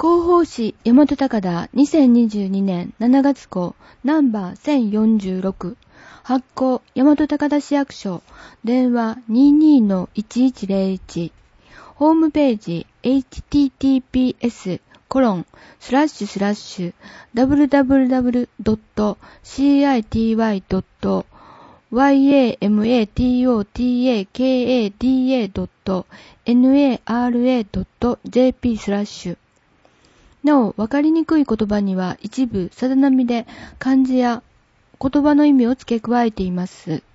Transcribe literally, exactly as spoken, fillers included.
広報誌大和高田にせんにじゅうにねんしちがつ号ナンバーせんよんじゅうろく発行大和高田市役所電話 にじゅうにのいちいちゼロいちホームページ エイチティーティーピーエスコロンスラッシュスラッシュダブリュダブリュダブリュドットシーアイティーワイドットワイエーエムエーティーオーティーエーケーエーディーエードットナラドットジェーピースラッシュなお、わかりにくい言葉には一部さざ波で漢字や言葉の意味を付け加えています。